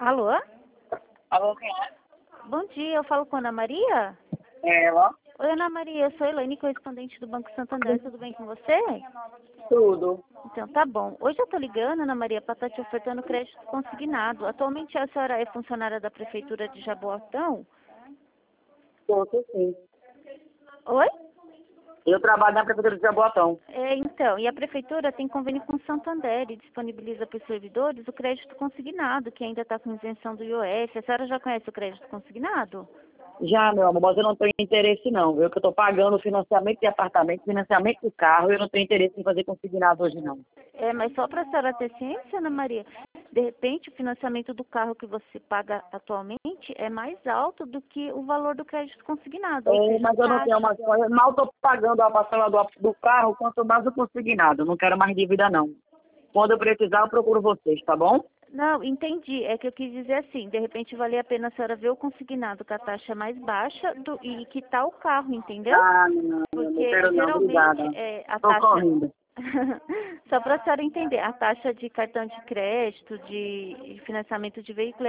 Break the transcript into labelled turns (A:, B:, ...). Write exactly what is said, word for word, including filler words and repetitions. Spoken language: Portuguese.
A: Alô?
B: Alô, quem é?
A: Bom dia, eu falo com a Ana Maria?
B: Ela?
A: Oi, Ana Maria, eu sou Elaine, correspondente do Banco Santander, tudo bem com você?
B: Tudo.
A: Então, tá bom. Hoje eu tô ligando, Ana Maria, para estar te ofertando crédito consignado. Atualmente a senhora é funcionária da Prefeitura de Jaboatão?
B: Posso sim.
A: Oi?
B: Eu trabalho na Prefeitura de Jaboatão.
A: É, então, e a Prefeitura tem convênio com o Santander e disponibiliza para os servidores o crédito consignado, que ainda está com isenção do I O F. A senhora já conhece o crédito consignado?
B: Já, meu amor, mas eu não tenho interesse não, viu? Que eu tô pagando financiamento de apartamento, financiamento de carro, e eu não tenho interesse em fazer consignado hoje não.
A: É, mas só para a senhora ter ciência, Ana Maria, de repente o financiamento do carro que você paga atualmente é mais alto do que o valor do crédito consignado, ou
B: É,
A: seja, a
B: mas eu não tenho
A: taxa.
B: mais, eu mal tô pagando a parcela do, do carro, quanto mais o consignado. Eu não quero mais dívida não. Quando eu precisar, eu procuro vocês, tá bom?
A: Não, entendi. É que eu quis dizer assim, de repente valia a pena a senhora ver o consignado com a taxa mais baixa do, e quitar o carro, entendeu?
B: Ah, não, eu não
A: Porque
B: quero não,
A: geralmente
B: obrigada.
A: é, a
B: Tô
A: taxa.
B: correndo.
A: Só para a senhora entender, a taxa de cartão de crédito, de financiamento de veículo